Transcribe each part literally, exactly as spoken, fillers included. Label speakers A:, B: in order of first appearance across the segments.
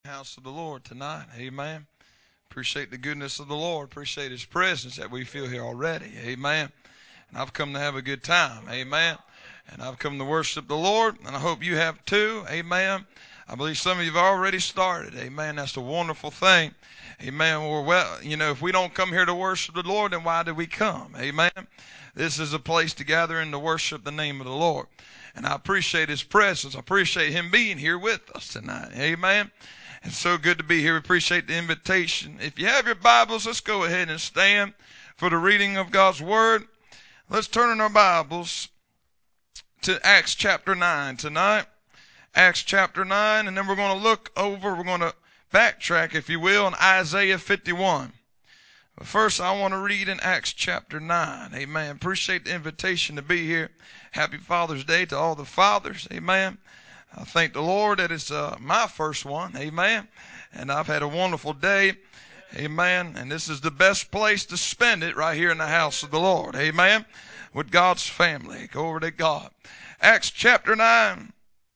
A: House of the Lord tonight. Amen. Appreciate the goodness of the Lord. Appreciate His presence that we feel here already. Amen. And I've come to have a good time. Amen. And I've come to worship the Lord, and I hope you have too. Amen. I believe some of you have already started. Amen. That's a wonderful thing. Amen. Well, well, you know, if we don't come here to worship the Lord, then why did we come? Amen. This is a place to gather and to worship the name of the Lord. And I appreciate His presence. I appreciate Him being here with us tonight. Amen. It's so good to be here. We appreciate the invitation. If you have your Bibles, let's go ahead and stand for the reading of God's Word. Let's turn in our Bibles to Acts chapter nine tonight. Acts chapter nine, and then we're going to look over, we're going to backtrack, if you will, in Isaiah fifty-one. But first, I want to read in Acts chapter nine. Amen. Appreciate the invitation to be here. Happy Father's Day to all the fathers. Amen. I thank the Lord that it's uh, my first one. Amen. And I've had a wonderful day. Amen. And this is the best place to spend it, right here in the house of the Lord. Amen. With God's family. Glory to God. Acts chapter nine.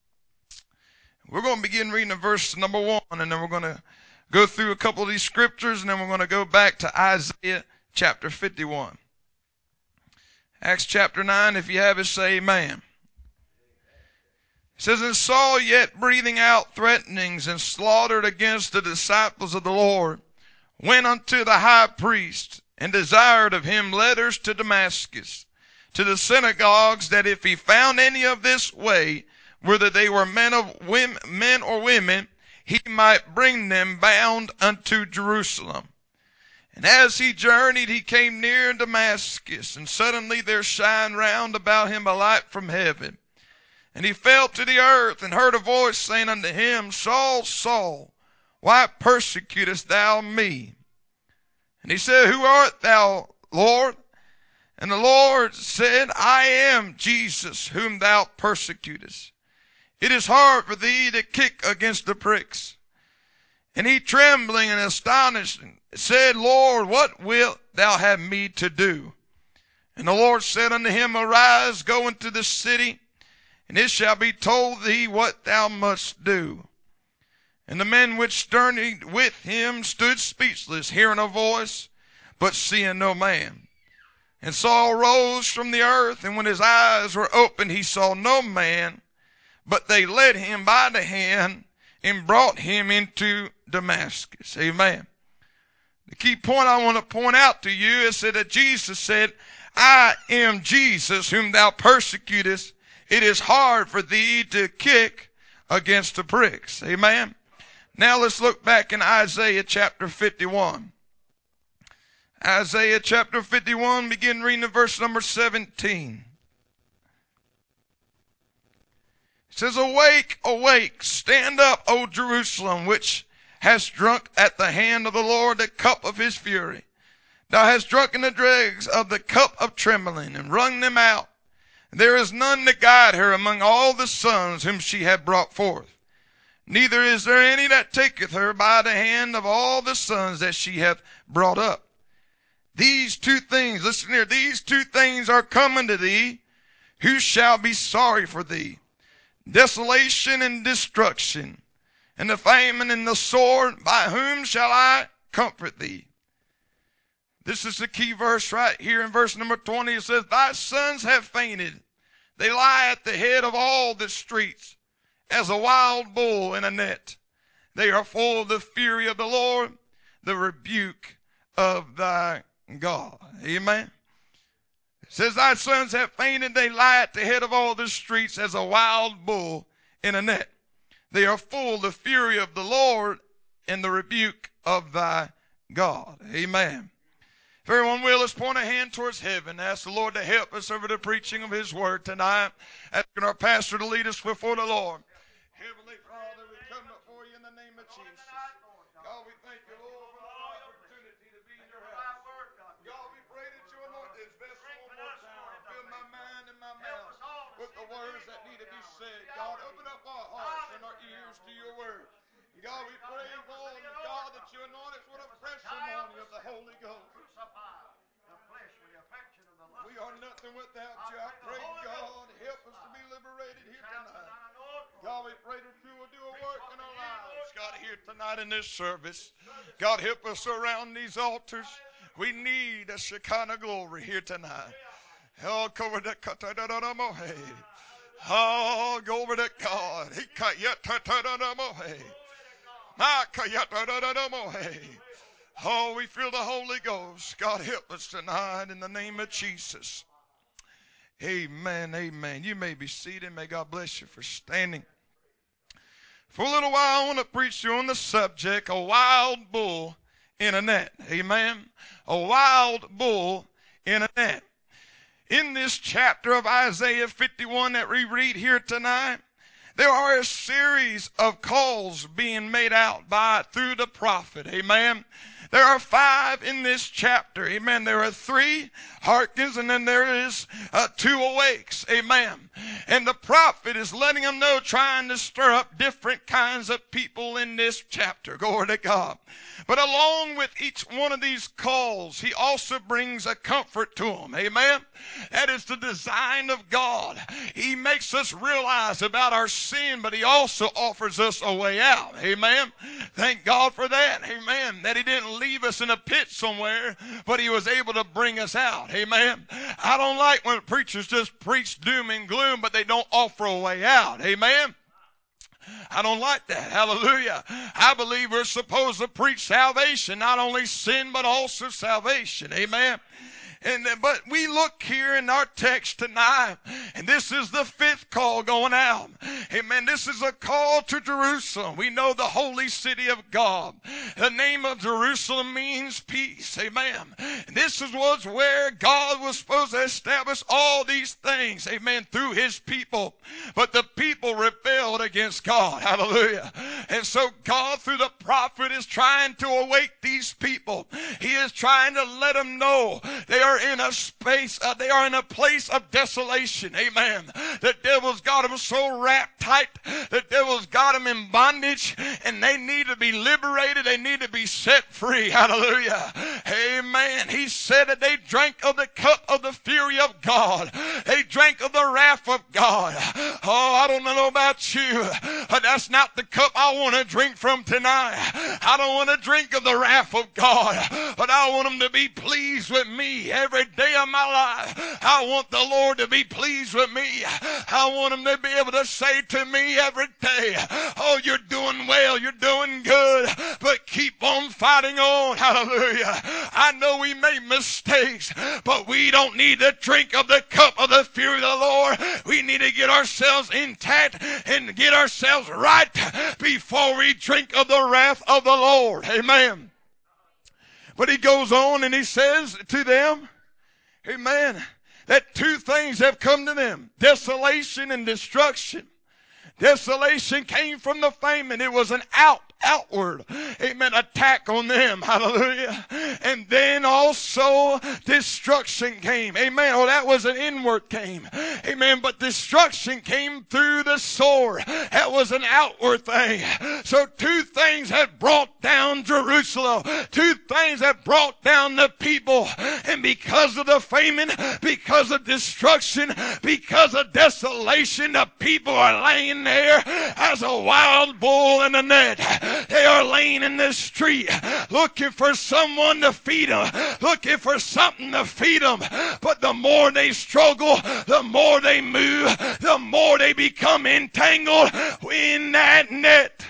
A: We're going to begin reading the verse number one, and then we're going to go through a couple of these scriptures, and then we're going to go back to Isaiah chapter fifty-one. Acts chapter nine, if you have it, say amen. It says, and Saul, yet breathing out threatenings and slaughtered against the disciples of the Lord, went unto the high priest and desired of him letters to Damascus, to the synagogues, that if he found any of this way, whether they were men of women, men or women, he might bring them bound unto Jerusalem. And as he journeyed, he came near Damascus, and suddenly there shined round about him a light from heaven. And he fell to the earth, and heard a voice saying unto him, Saul, Saul, why persecutest thou me? And he said, Who art thou, Lord? And the Lord said, I am Jesus, whom thou persecutest. It is hard for thee to kick against the pricks. And he, trembling and astonished, said, Lord, what wilt thou have me to do? And the Lord said unto him, Arise, go into the city, and it shall be told thee what thou must do. And the men which journeyed with him stood speechless, hearing a voice, but seeing no man. And Saul rose from the earth, and when his eyes were opened, he saw no man, but they led him by the hand and brought him into Damascus. Amen. The key point I want to point out to you is that Jesus said, I am Jesus, whom thou persecutest. It is hard for thee to kick against the pricks. Amen. Now let's look back in Isaiah chapter fifty-one. Isaiah chapter fifty-one, begin reading at verse number seventeen. It says, Awake, awake, stand up, O Jerusalem, which hast drunk at the hand of the Lord the cup of his fury. Thou hast drunken the dregs of the cup of trembling, and wrung them out. There is none to guide her among all the sons whom she hath brought forth. Neither is there any that taketh her by the hand of all the sons that she hath brought up. These two things, listen here, these two things are coming to thee. Who shall be sorry for thee? Desolation and destruction, and the famine and the sword. By whom shall I comfort thee? This is the key verse right here in verse number twenty. It says, Thy sons have fainted. They lie at the head of all the streets as a wild bull in a net. They are full of the fury of the Lord, the rebuke of thy God. Amen. It says, Thy sons have fainted. They lie at the head of all the streets as a wild bull in a net. They are full of the fury of the Lord and the rebuke of thy God. Amen. If everyone will, let's point a hand towards heaven. Ask the Lord to help us over the preaching of his word tonight. Asking our pastor to lead us before the Lord. Heavenly Father, we come before you in the name of Jesus. God, we thank you, Lord, for the opportunity to be in your house. God, we pray that you anoint this vessel one more time. Fill my mind and my mouth with the words that need to be said. God, open up our hearts and our ears to your word. God, we pray, Lord, God, that you anoint us with a fresh anointing of the Holy Ghost. We are nothing without you. I pray, God, help us to be liberated here tonight. God, we pray that you will do a work in our lives. God, here tonight in this service, God, help us around these altars. We need a Shekinah glory here tonight. Oh, glory to God. Oh, glory to God. Oh, we feel the Holy Ghost. God, help us tonight in the name of Jesus. Amen, amen. You may be seated. May God bless you for standing. For a little while, I want to preach to you on the subject, a wild bull in a net. Amen. A wild bull in a net. In this chapter of Isaiah fifty-one that we read here tonight, there are a series of calls being made out by through the prophet. Amen. There are five in this chapter. Amen. There are three hearkens, and then there is uh, two awakes. Amen. And the prophet is letting them know, trying to stir up different kinds of people in this chapter. Glory to God. But along with each one of these calls, he also brings a comfort to them. Amen. That is the design of God. He makes us realize about our sin, but he also offers us a way out. Amen. Thank God for that. Amen. That he didn't leave us in a pit somewhere, but he was able to bring us out. Amen. I don't like when preachers just preach doom and gloom, but they don't offer a way out. Amen. I don't like that. Hallelujah. I believe we're supposed to preach salvation, not only sin, but also salvation. Amen. And, but we look here in our text tonight, and this is the fifth call going out. Amen. This is a call to Jerusalem. We know the holy city of God. The name of Jerusalem means peace. Amen. And this is was where God was supposed to establish all these things. Amen. Through his people. But the people rebelled against God. Hallelujah. And so God, through the prophet, is trying to awake these people. He is trying to let them know they are in a space, uh, they are in a place of desolation. Amen. The devil's got them so wrapped tight. The devil's got them in bondage, and they need to be liberated. They need to be set free. Hallelujah. Amen. He said that they drank of the cup of the fury of God. They drank of the wrath of God. Oh, I don't know about you, but that's not the cup I want to drink from tonight. I don't want to drink of the wrath of God, but I want him to be pleased with me every day of my life. I want the Lord to be pleased with me. I want him to be able to say to me every day, oh, you're doing well, you're doing good, but keep on fighting on. Hallelujah. I know we made mistakes, but we don't need to drink of the cup of the fury of the Lord. We need to get ourselves intact and get ourselves right before we drink of the wrath of the Lord. Amen. But he goes on and he says to them, amen, that two things have come to them, desolation and destruction. Desolation came from the famine. It was an out, outward, amen, attack on them. Hallelujah. And then also destruction came. Amen. Oh, that was an inward came. Amen. But destruction came through the sword. That was an outward thing. So two things had brought down Jerusalem. Two things had brought down the people. And because of the famine, because of destruction, because of desolation, the people are laying there as a wild bull in a net. They are laying in the street looking for someone to feed them, looking for something to feed them. But the more they struggle, the more they move, the more they become entangled in that net.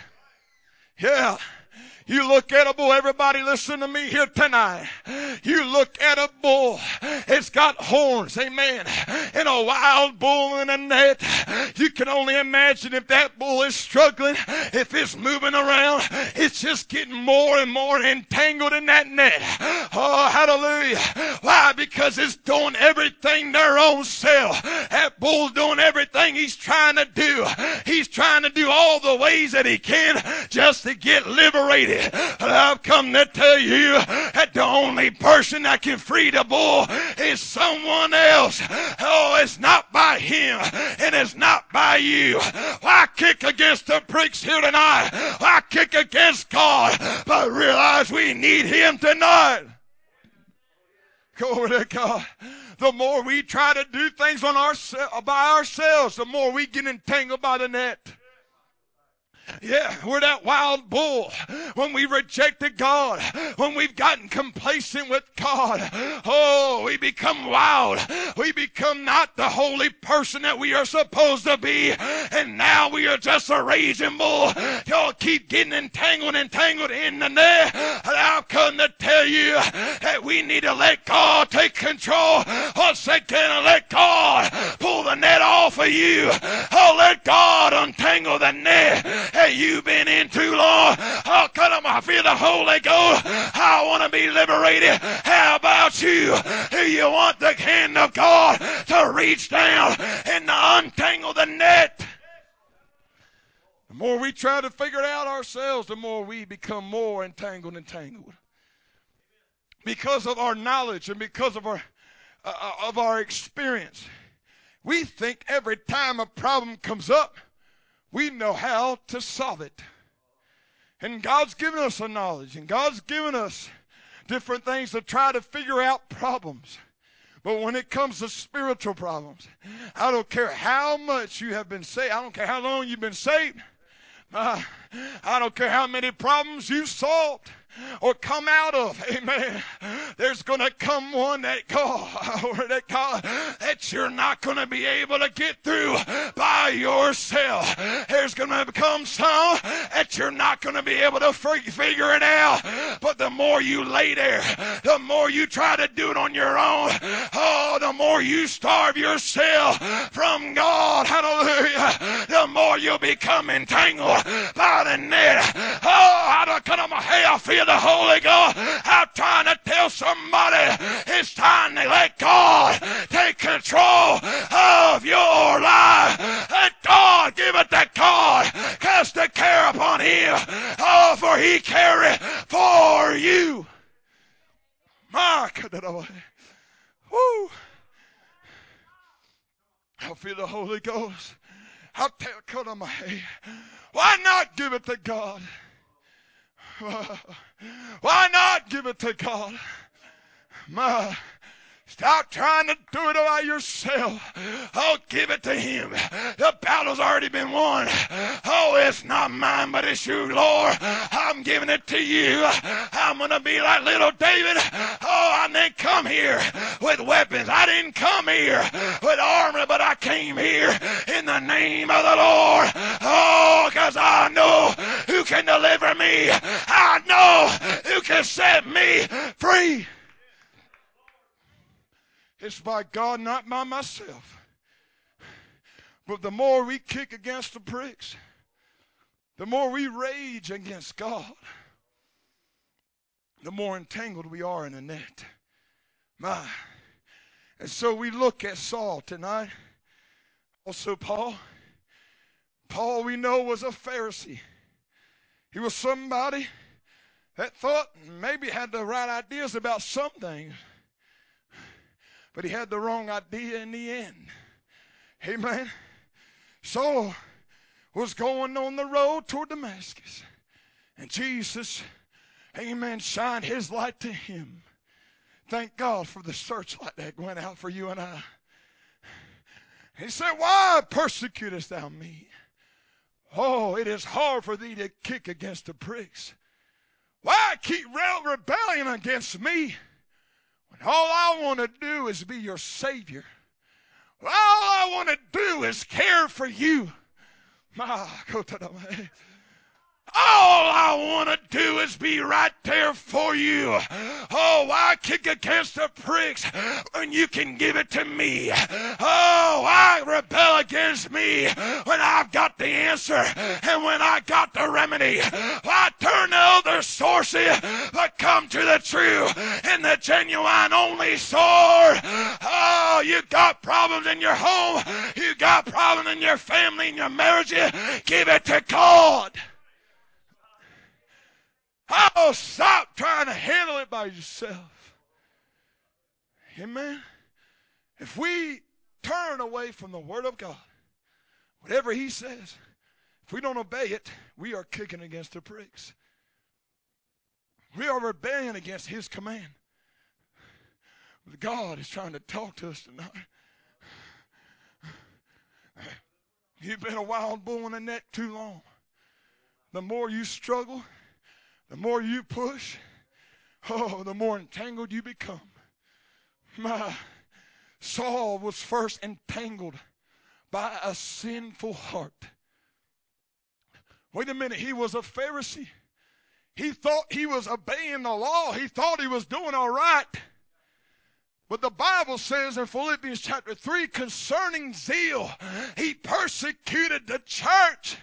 A: Yeah. You look at a bull, everybody listen to me here tonight. You look at a bull, it's got horns, amen, and a wild bull in a net. You can only imagine if that bull is struggling, if it's moving around, it's just getting more and more entangled in that net. Oh, hallelujah. Why? Because it's doing everything their own self. That bull's doing everything he's trying to do. He's trying to do all the ways that he can just to get liberated. But I've come to tell you that the only person that can free the bull is someone else. Oh, it's not by him, and it's not by you. I kick against the pricks here tonight. I kick against God, but realize we need him tonight. Glory to God. The more we try to do things on our, by ourselves, the more we get entangled by the net. Yeah, we're that wild bull when we rejected God, when we've gotten complacent with God. Oh, we become wild. We become not the holy person that we are supposed to be. And now we are just a raging bull. Y'all keep getting entangled, entangled in the net. And I've come to tell you that we need to let God take control. I'll say, can I let God pull the net off of you? I'll let God untangle the net that you've been in too long. Oh, cut them. I feel the Holy Ghost. I want to be liberated. How about you? Do you want the hand of God to reach down and to untangle the net? The more we try to figure it out ourselves, the more we become more entangled and tangled. Because of our knowledge and because of our uh, of our experience, we think every time a problem comes up, we know how to solve it. And God's given us a knowledge, and God's given us different things to try to figure out problems. But when it comes to spiritual problems, I don't care how much you have been saved. I don't care how long you've been saved. Uh, I don't care how many problems you've solved or come out of. Amen. There's going to come one that God, or that God, that you're not going to be able to get through by yourself. There's going to come some that you're not going to be able to figure it out. But the more you lay there, the more you try to do it on your own, oh, the more you starve yourself from God. Hallelujah. The more you'll become entangled by the net. Oh, I don't come to hey, I feel the Holy Ghost. I'm trying to tell somebody it's time to let God take control of your life. Let God give it to God. Cast the care upon Him. Oh, for He careth for you. My God. Woo. I feel the Holy Ghost. I'll tell cut on my head. Why not give it to God? Why not give it to God? My, stop trying to do it by yourself. Oh, give it to Him. The battle's already been won. Oh, it's not mine, but it's you, Lord. I'm giving it to you. I'm going to be like little David. Oh, I didn't come here with weapons. I didn't come here with armor, but I came here in the name of the Lord. Oh, because I know who can deliver me. I know who can set me free. It's by God, not by myself. But the more we kick against the pricks, the more we rage against God, the more entangled we are in the net. My. And so we look at Saul tonight. Also Paul. Paul, we know, was a Pharisee. He was somebody that thought maybe had the right ideas about some things, but he had the wrong idea in the end. Amen. Saul was going on the road toward Damascus, and Jesus, amen, shined His light to him. Thank God for the searchlight that went out for you and I. He said, why persecutest thou me? Oh, it is hard for thee to kick against the pricks. Why keep rebelling against me when all I want to do is be your Savior? All I want to do is care for you. My, go to the man. All I want to do is be right there for you. Oh, why kick against the pricks when you can give it to me? Oh, why rebel against me when I've got the answer and when I got the remedy? Why turn to other sources but come to the true and the genuine only source? Oh, you got problems in your home. You got problems in your family, in your marriage. Give it to God. Oh, stop trying to handle it by yourself. Amen. If we turn away from the Word of God, whatever He says, if we don't obey it, we are kicking against the pricks. We are rebelling against His command. But God is trying to talk to us tonight. You've been a wild bull in the net too long.
B: the more you struggle, the more you push, oh, the more entangled you become. My Saul was first entangled by a sinful heart. Wait a minute, he was a Pharisee. He thought he was obeying the law. He thought he was doing all right. But the Bible says in Philippians chapter three, concerning zeal, he persecuted the church.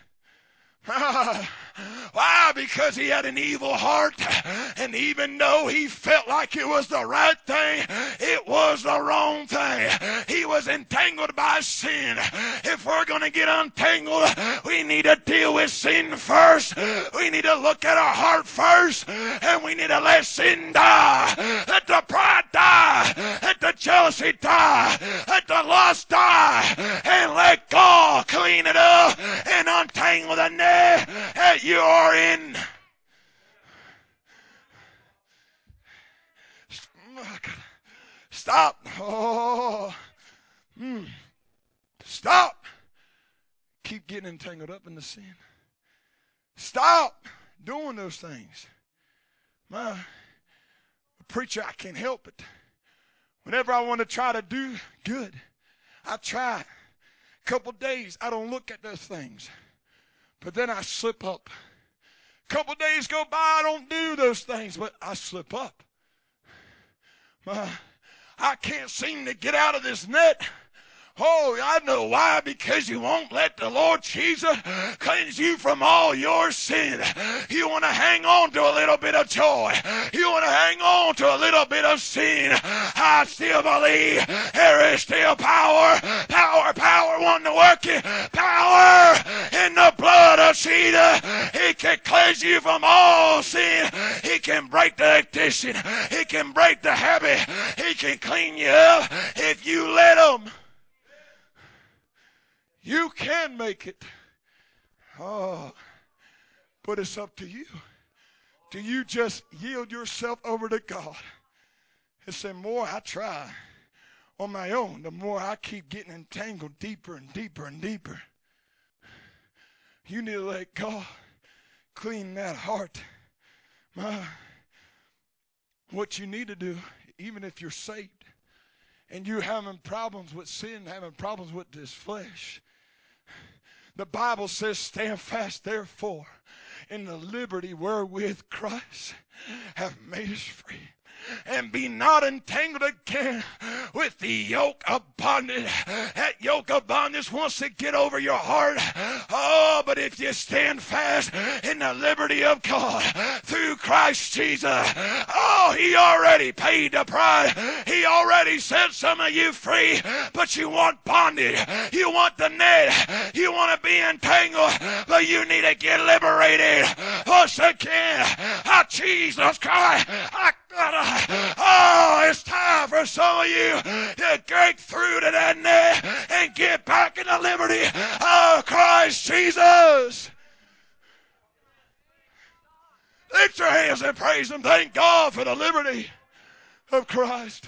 B: Why? Because he had an evil heart, and even though he felt like it was the right thing, it was the wrong thing. He was entangled by sin. If we're going to get untangled, we need to deal with sin first. We need to look at our heart first, and we need to let sin die. Let the pride die. Let the jealousy die. Let the lust die. And let God clean it up and untangle the net that you are in. Stop. Oh. Mm. Stop. Keep getting entangled up in the sin. Stop doing those things. My preacher, I can't help it. Whenever I want to try to do good, I try. A couple days, I don't look at those things. But then I slip up. A couple days go by, I don't do those things, but I slip up. My, I can't seem to get out of this net. Oh, I know why. Because you won't let the Lord Jesus cleanse you from all your sin. You want to hang on to a little bit of joy. You want to hang on to a little bit of sin. I still believe there is still power. Power, power, one to work it. Power in the blood of Jesus. He can cleanse you from all sin. He can break the addiction. He can break the habit. He can clean you up if you let him. You can make it. Oh, but it's up to you. Do you just yield yourself over to God and say, more I try on my own, the more I keep getting entangled deeper and deeper and deeper. You need to let God clean that heart. My, what you need to do, even if you're saved and you're having problems with sin, having problems with this flesh, the Bible says, stand fast, therefore, in the liberty wherewith Christ hath made us free. And be not entangled again with the yoke of bondage. That yoke of bondage wants to get over your heart. Oh, but if you stand fast in the liberty of God through Christ Jesus, oh, he already paid the price. He already set some of you free, but you want bondage. You want the net. You want to be entangled, but you need to get liberated. Once again, oh, Jesus Christ, I oh, it's time for some of you to break through to that net and get back in the liberty of Christ Jesus. Lift your hands and praise him. Thank God for the liberty of Christ.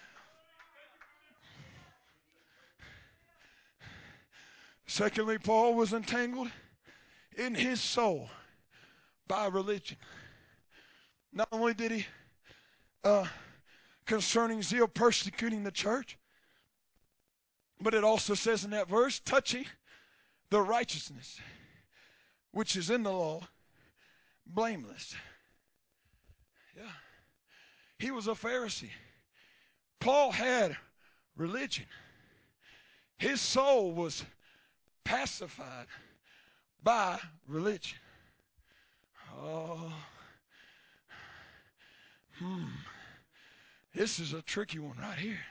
B: Secondly, Paul was entangled in his soul by religion. Not only did he Uh, concerning zeal persecuting the church, but it also says in that verse, touching the righteousness which is in the law, blameless. Yeah, he was a Pharisee. Paul had religion. His soul was pacified by religion. Oh, Hmm. This is a tricky one right here.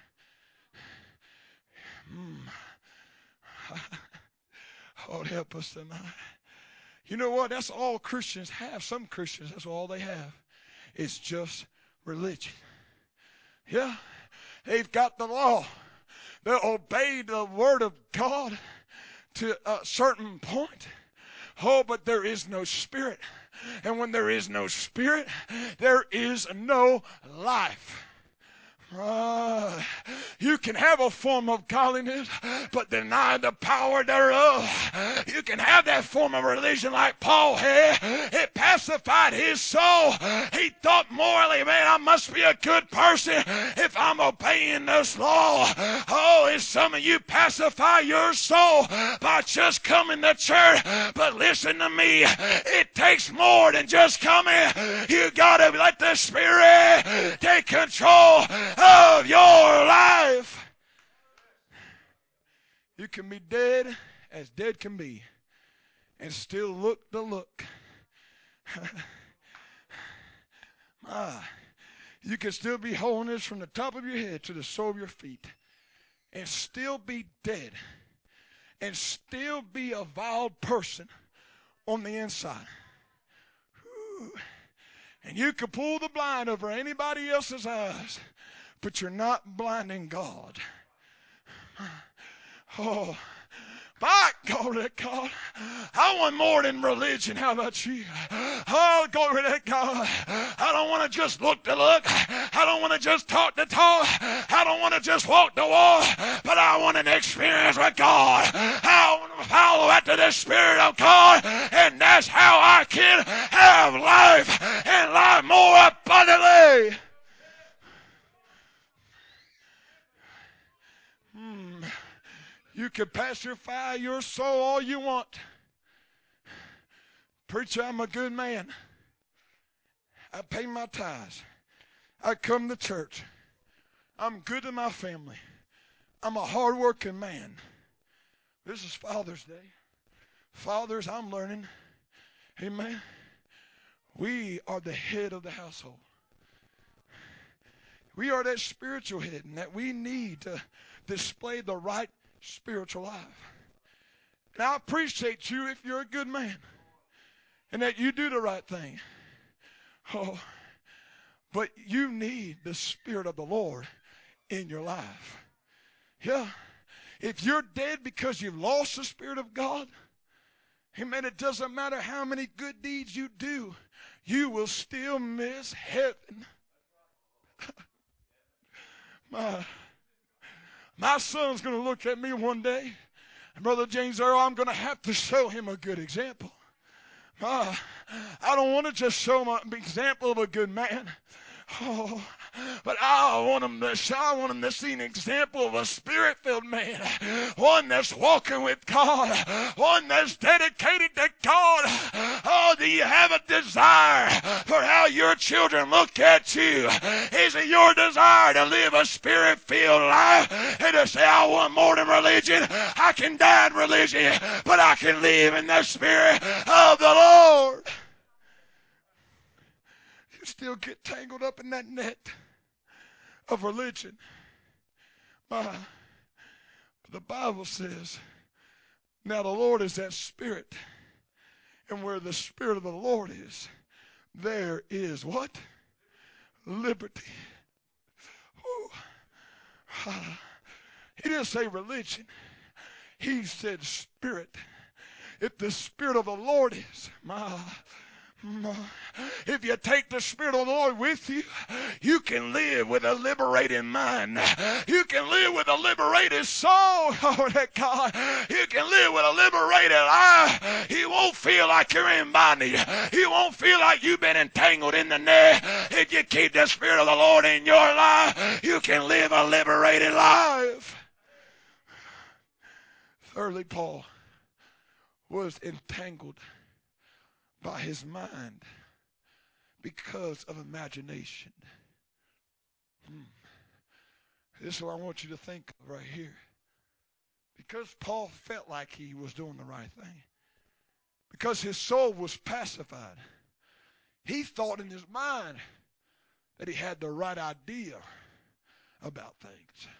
B: Hmm. Oh, help us tonight. You know what? That's all Christians have. Some Christians, that's all they have. It's just religion. Yeah. They've got the law. They obey the word of God to a certain point. Oh, but there is no spirit. And when there is no spirit, there is no life. Uh, you can have a form of godliness, but deny the power thereof. You can have that form of religion like Paul had. It pacified his soul. He thought morally, man, I must be a good person if I'm obeying this law. Oh, and some of you pacify your soul by just coming to church. But listen to me, it takes more than just coming. You got to let the Spirit take control of your life. You can be dead as dead can be and still look the look. ah, you can still be holiness from the top of your head to the sole of your feet and still be dead and still be a vile person on the inside. Whew. And you can pull the blind over anybody else's eyes, but you're not blinding God. Oh, by glory to God. I want more than religion. How about you? Oh, glory to God. I don't want to just look to look. I don't want to just talk to talk. I don't want to just walk the walk. But I want an experience with God. I want to follow after the Spirit of God. And that's how I can have life and life more abundantly. Hmm. You can pacify your soul all you want. Preacher, I'm a good man. I pay my tithes. I come to church. I'm good to my family. I'm a hard-working man. This is Father's Day. Fathers, I'm learning. Amen. We are the head of the household. We are that spiritual head, and that we need to display the right spiritual life. And I appreciate you if you're a good man and that you do the right thing. Oh, but you need the Spirit of the Lord in your life. Yeah. If you're dead because you've lost the Spirit of God, amen, it doesn't matter how many good deeds you do, you will still miss heaven. my, my son's going to look at me one day, and Brother James Earl, I'm going to have to show him a good example. Uh, I don't want to just show him an example of a good man. Oh, but I want him to show, I want him to see an example of a Spirit-filled man, one that's walking with God, one that's dedicated to God. Oh, do you have a desire for how your children look at you? Is it your desire to live a Spirit-filled life and to say, I want more than religion? I can die in religion, but I can live in the Spirit of the Lord. You still get tangled up in that net of religion. My, the Bible says, now the Lord is that Spirit, and where the Spirit of the Lord is, there is what? Liberty. Ooh. He didn't say religion. He said Spirit. If the Spirit of the Lord is, my, my, if you take the Spirit of the Lord with you, you can live with a liberated mind. You can live with a liberated soul. Oh, that God. You can live with a liberated life. You won't feel like you're in bondage. You won't feel like you've been entangled in the net. If you keep the Spirit of the Lord in your life, you can live a liberated life. Thirdly, Paul was entangled by his mind because of imagination. Hmm. This is what I want you to think of right here. Because Paul felt like he was doing the right thing, because his soul was pacified, he thought in his mind that he had the right idea about things.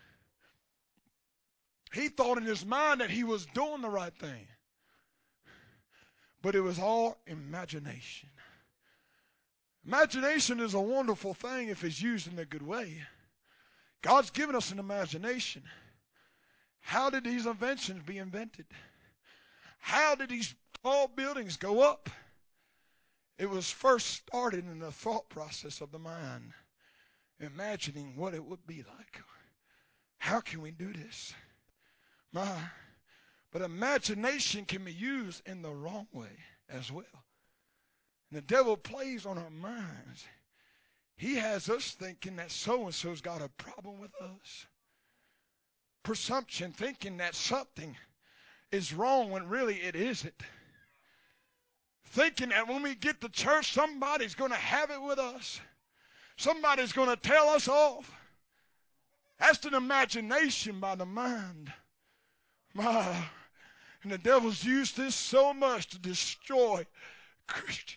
B: He thought in his mind that he was doing the right thing. But it was all imagination. Imagination is a wonderful thing if it's used in a good way. God's given us an imagination. How did these inventions be invented? How did these tall buildings go up? It was first started in the thought process of the mind. imagining what it would be like. How can we do this? My, but imagination can be used in the wrong way as well. And the devil plays on our minds. He has us thinking that so-and-so's got a problem with us. Presumption, thinking that something is wrong when really it isn't. Thinking that when we get to church, somebody's going to have it with us. Somebody's going to tell us off. That's an imagination by the mind. My, and the devil's used this so much to destroy Christians.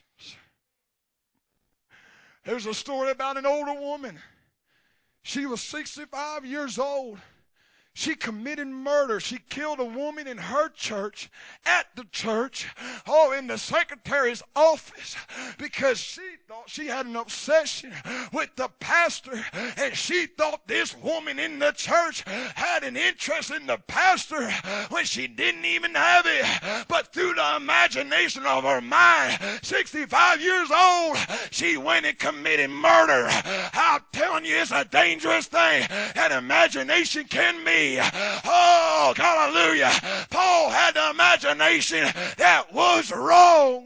B: There's a story about an older woman. She was sixty-five years old. She committed murder. She killed a woman in her church, at the church, oh, in the secretary's office, because she thought she had an obsession with the pastor, and she thought this woman in the church had an interest in the pastor when she didn't even have it. But through the imagination of her mind, sixty-five years old, she went and committed murder. I'm telling you, it's a dangerous thing, and imagination can be. Oh, hallelujah. Paul had the imagination that was wrong.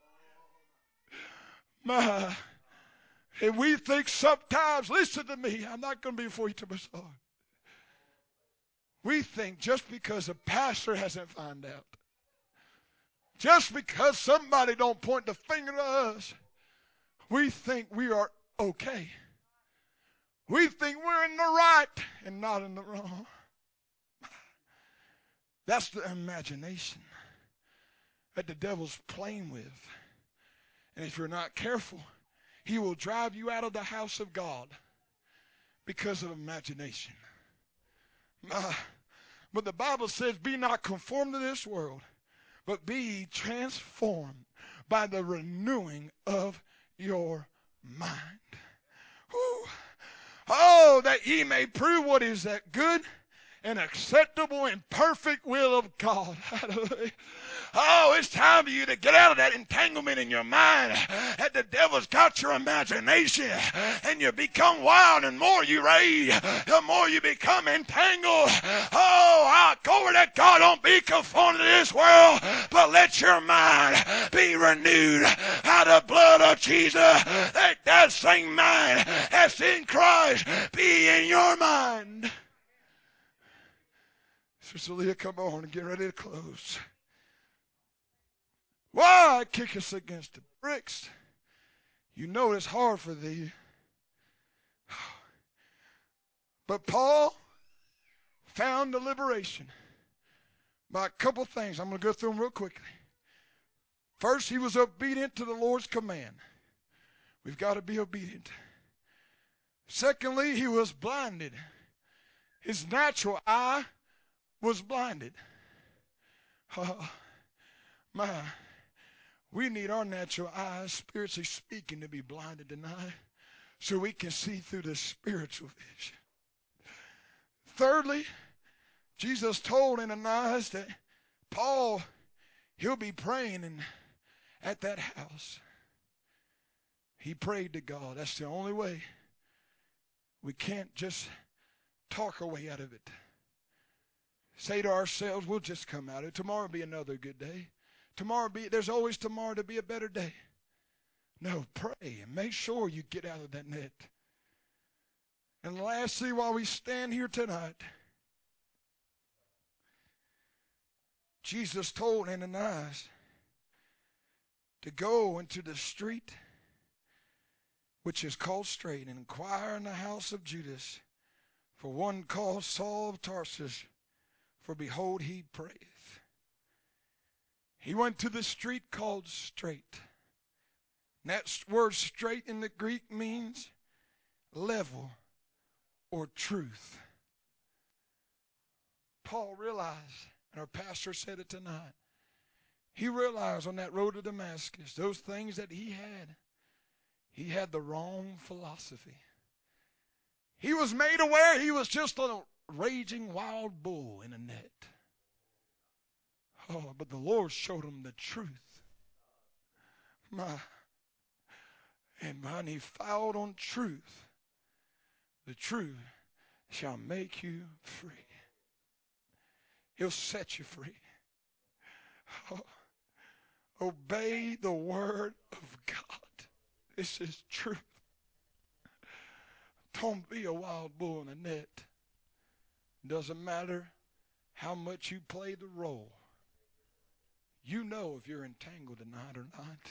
B: My, and we think sometimes, listen to me, I'm not going to be before you to my side. We think just because a pastor hasn't found out, just because somebody don't point the finger to us, we think we are okay. We think we're in the right and not in the wrong. That's the imagination that the devil's playing with. And if you're not careful, he will drive you out of the house of God because of imagination. Uh, but the Bible says, be not conformed to this world, but be ye transformed by the renewing of your mind. Whew. Oh, that ye may prove what is that good and acceptable and perfect will of God. Oh, it's time for you to get out of that entanglement in your mind that the devil's got your imagination, and you become wild, and more you rage, the more you become entangled. Oh, glory to God, don't be conformed to this world, but let your mind be renewed by the blood of Jesus. Let that same mind that's in Christ be in your mind. Sister Leah, come on and get ready to close. Why kick us against the bricks? You know it's hard for thee. But Paul found the liberation by a couple things. I'm going to go through them real quickly. First, he was obedient to the Lord's command. We've got to be obedient. Secondly, he was blinded. His natural eye was blinded. Oh, my, we need our natural eyes, spiritually speaking, to be blinded tonight so we can see through the spiritual vision. Thirdly, Jesus told Ananias that Paul, he'll be praying in, at that house. He prayed to God. That's the only way. We can't just talk our way out of it. Say to ourselves, we'll just come out of it. Tomorrow will be another good day. Tomorrow be, there's always tomorrow to be a better day. No, pray and make sure you get out of that net. And lastly, while we stand here tonight, Jesus told Ananias to go into the street which is called Straight and inquire in the house of Judas for one called Saul of Tarsus. For behold, he prayeth. He went to the street called Straight. And that word straight in the Greek means level or truth. Paul realized, and our pastor said it tonight, he realized on that road to Damascus, those things that he had, he had the wrong philosophy. He was made aware he was just a raging wild bull in a net. Oh, but the Lord showed him the truth. My, and man, he fouled on truth. The truth shall make you free. He'll set you free. Oh, obey the word of God. This is truth. Don't be a wild bull in a net. Doesn't matter how much you play the role. You know if you're entangled tonight or not.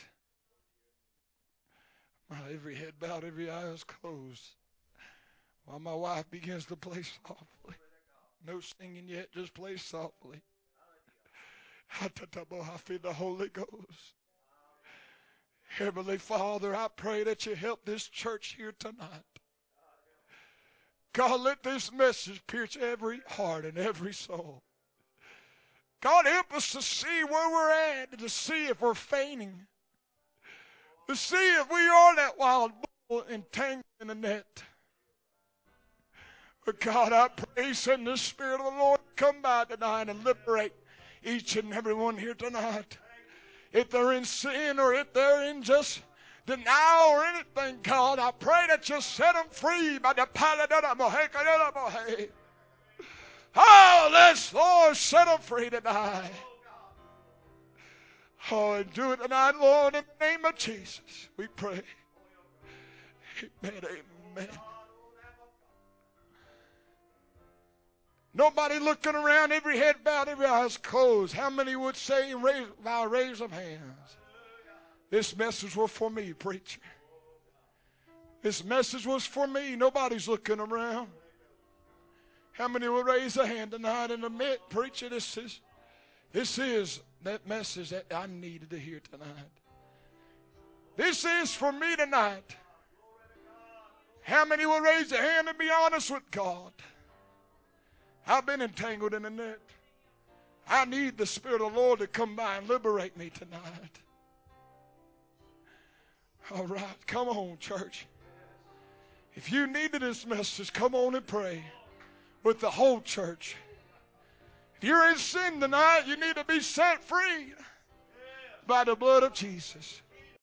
B: My every head bowed, every eye is closed. While my wife begins to play softly. No singing yet, just play softly. I feel the Holy Ghost. Heavenly Father, I pray that you help this church here tonight. God, let this message pierce every heart and every soul. God, help us to see where we're at and to see if we're fainting. To see if we are that wild bull entangled in a net. But God, I pray, send the Spirit of the Lord come by tonight and liberate each and every one here tonight. If they're in sin or if they're in just denial or anything, God, I pray that you set them free by the power of the Oh, let's, Lord, set them free tonight. Oh, and do it tonight, Lord, in the name of Jesus. We pray. Amen, amen. Nobody looking around, every head bowed, every eyes closed. How many would say raise, by a raise of hands? This message was for me, preacher. This message was for me. Nobody's looking around. How many will raise a hand tonight and admit, preacher, this is, this is that message that I needed to hear tonight. This is for me tonight. How many will raise a hand and be honest with God? I've been entangled in a net. I need the Spirit of the Lord to come by and liberate me tonight. All right, come on, church. If you needed this message, come on and pray with the whole church. If you're in sin tonight, you need to be set free by the blood of Jesus.